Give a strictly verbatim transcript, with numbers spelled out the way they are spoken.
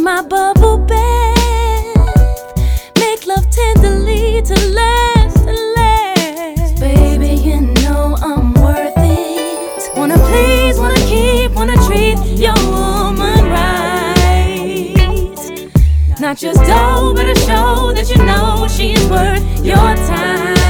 in my bubble bath, make love tenderly to last and last. Baby, you know I'm worth it. Wanna please, wanna keep, wanna treat your woman right. Not just dough, but a show that you know she's worth your time.